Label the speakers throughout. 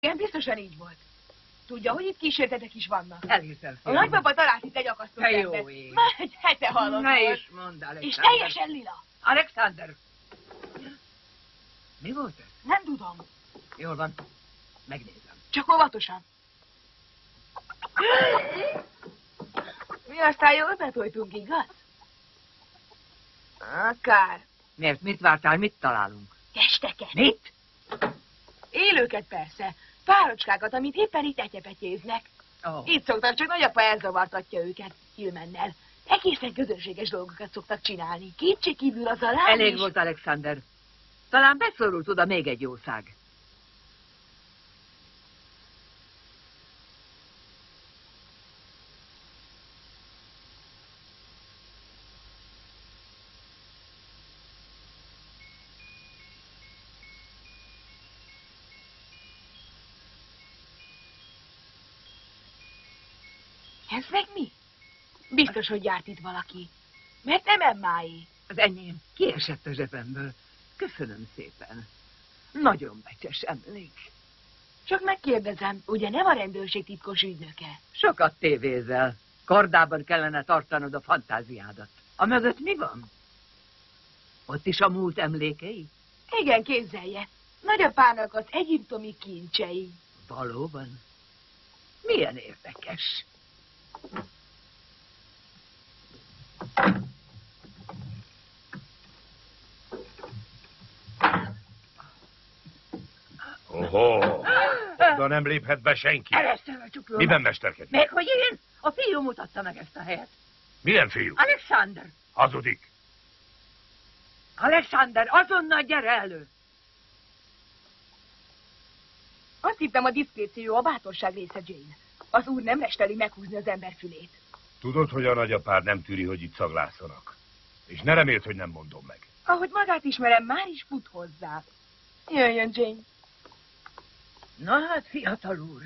Speaker 1: Igen, biztosan így volt. Tudja, hogy itt kísértetek is vannak?
Speaker 2: Elhiszem,
Speaker 1: A nagypapa talált itt egy akasztott embert. Már egy hete hallott.
Speaker 2: Ne is mondd, Alexander.
Speaker 1: És teljesen lila.
Speaker 2: Alexander! Mi volt ez?
Speaker 1: Nem tudom.
Speaker 2: Jól van. Megnézem.
Speaker 1: Csak óvatosan. Mi aztán jól betoltunk, igaz? Akár.
Speaker 2: Miért? Mit vártál? Mit találunk?
Speaker 1: Testeket.
Speaker 2: Mit?
Speaker 1: Élőket persze. Párocskákat, amit éppen itt etyepetyéznek.
Speaker 2: Oh.
Speaker 1: Itt szoktak, csak nagyapa elzavartatja őket Hillmannel. Egészen közönséges dolgokat szoktak csinálni. Kétségkívül az a lány
Speaker 2: Elég
Speaker 1: is...
Speaker 2: volt, Alexander. Talán beszorult oda még egy jószág.
Speaker 1: Ez meg mi? Biztos, hogy járt itt valaki. Mert nem Emmáé.
Speaker 2: Az enyém kiesett a zsebemből. Köszönöm szépen. Nagyon becses emlék.
Speaker 1: Csak megkérdezem, ugye nem a rendőrség titkos ügynöke?
Speaker 2: Sokat tévézel. Kordában kellene tartanod a fantáziádat. A mögött mi van? Ott is a múlt emlékei?
Speaker 1: Igen, képzelje. Nagyapának az egyiptomi kincsei.
Speaker 2: Valóban? Milyen érdekes.
Speaker 3: Ohó, oda nem léphet be senki.
Speaker 2: Először a csuklóban.
Speaker 3: Miben mesterkedik?
Speaker 2: Meg hogy én? A fiú mutatta meg ezt a helyet.
Speaker 3: Milyen fiú?
Speaker 2: Alexander.
Speaker 3: Hazudik.
Speaker 2: Alexander, azonnal gyere elő.
Speaker 1: Azt hittem, a diszkréció a bátorság része, Jane. Az úr nem resteli meghúzni az ember fülét.
Speaker 3: Tudod, hogy a nagyapád nem tűri, hogy itt szaglásszanak. És ne reméld, hogy nem mondom meg.
Speaker 1: Ahogy magát ismerem, már is fut hozzá. Jöjjön, Jane.
Speaker 2: Na hát, fiatal úr.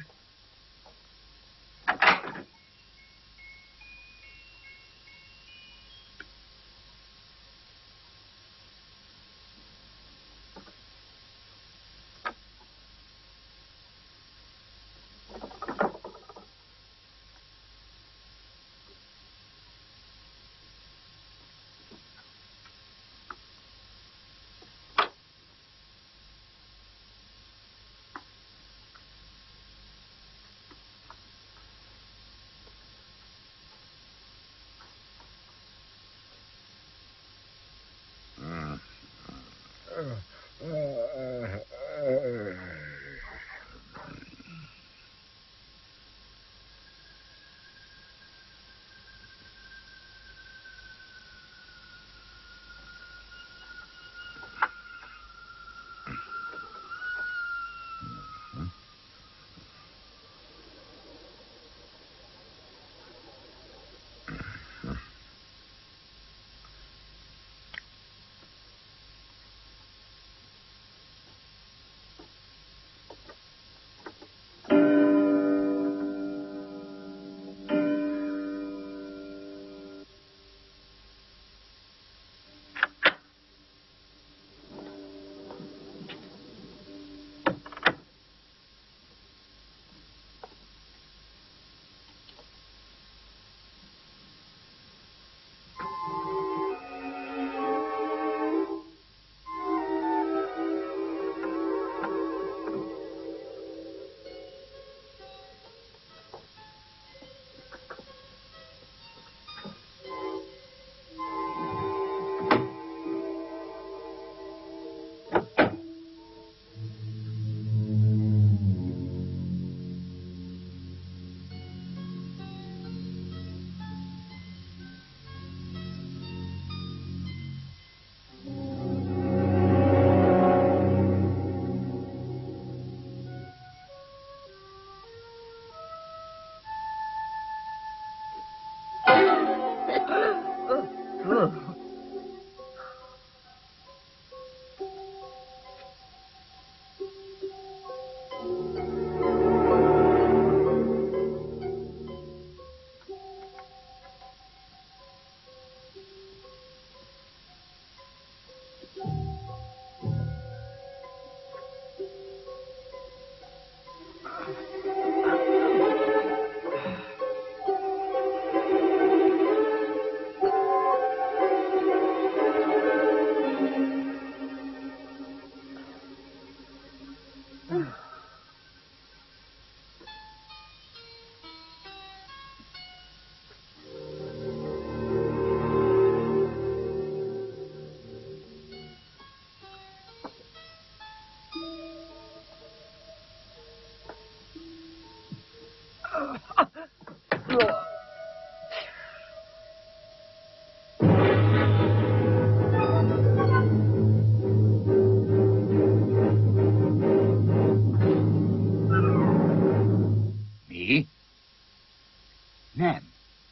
Speaker 4: Mi? Nem.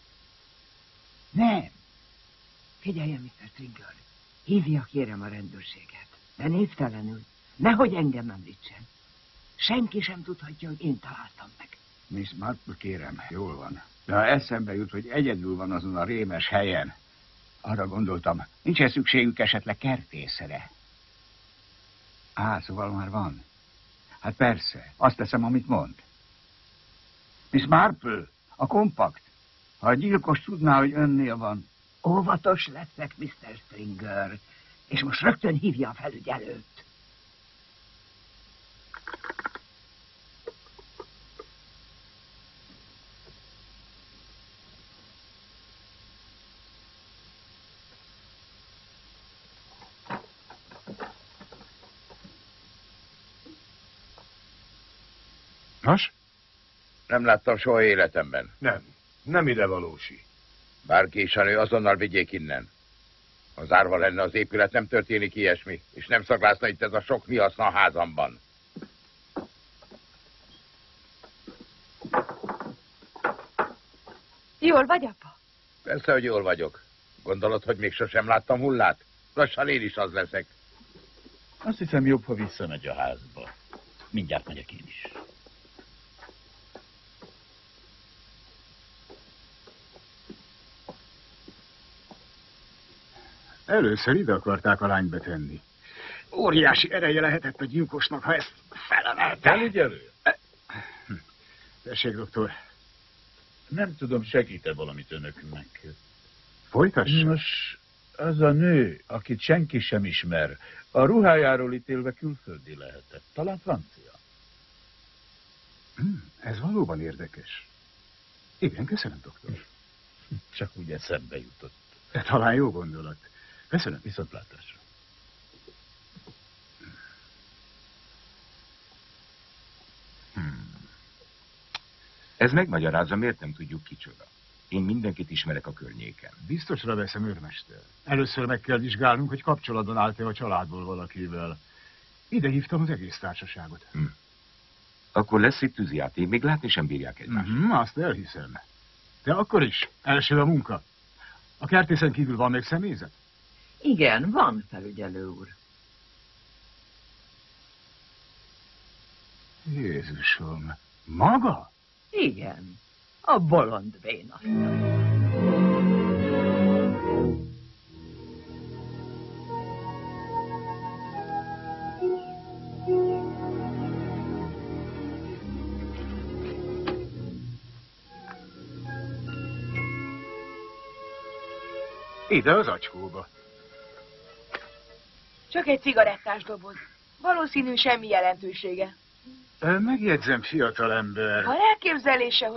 Speaker 4: Nem.
Speaker 2: Figyeljen, Mr. Stringer, hívja kérem a rendőrséget, de névtelenül, nehogy engem említsen. Senki sem tudhatja, hogy én találtam meg.
Speaker 4: Miss Marple, kérem, jól van. De ha eszembe jut, hogy egyedül van azon a rémes helyen, arra gondoltam, nincs-e szükségük esetleg kertészre? Szóval már van. Hát persze, azt teszem, amit mond. Miss Marple, a kompakt. Ha a gyilkos tudná, hogy önnél van.
Speaker 2: Óvatos leszek, Mr. Stringer, és most rögtön hívja a felügyelőt.
Speaker 4: Nos?
Speaker 5: Nem láttam soha életemben.
Speaker 3: Nem ide valósi.
Speaker 5: Bárki is a nő, azonnal vigyék innen. Ha zárva lenne az épület, nem történik ilyesmi, és nem szaglászna itt ez a sok mi haszna a házamban.
Speaker 1: Jól vagy, apa?
Speaker 5: Persze, hogy jól vagyok. Gondolod, hogy még sosem láttam hullát? Lassan én is az leszek.
Speaker 6: Azt hiszem, jobb, ha visszamegy a házba. Mindjárt megyek én is.
Speaker 4: Először ide akarták a lányt betenni. Óriási ereje lehetett a gyilkosnak, ha ezt felemelte.
Speaker 6: Felügyelő?
Speaker 4: Tessék, doktor.
Speaker 6: Nem tudom, segít-e valamit önöknek.
Speaker 4: Folytassa.
Speaker 6: Nos, az a nő, akit senki sem ismer, a ruhájáról ítélve külföldi lehetett. Talán francia.
Speaker 4: Ez valóban érdekes. Igen, köszönöm, doktor.
Speaker 6: Csak úgy eszembe jutott.
Speaker 4: De talán jó gondolat. Köszönöm.
Speaker 6: Viszontlátásra.
Speaker 7: Ez megmagyarázza, miért nem tudjuk kicsoda. Én mindenkit ismerek a környéken.
Speaker 4: Biztosra veszem, őrmester. Először meg kell vizsgálnunk, hogy kapcsolatban állt-e a családból valakivel. Ide hívtam az egész társaságot.
Speaker 7: Akkor lesz itt tűzijáték, még látni sem bírják egymást.
Speaker 4: Azt elhiszem. De akkor is. Első a munka. A kertészen kívül van még személyzet?
Speaker 2: Igen, van, felügyelő úr.
Speaker 4: Jézusom. Maga?
Speaker 2: Igen, a bolond vénasszony.
Speaker 4: Ide az acskóba.
Speaker 1: Csak egy cigarettás doboz. Valószínű semmi jelentősége.
Speaker 4: Megjegyzem, fiatalember.
Speaker 1: Van elképzelése,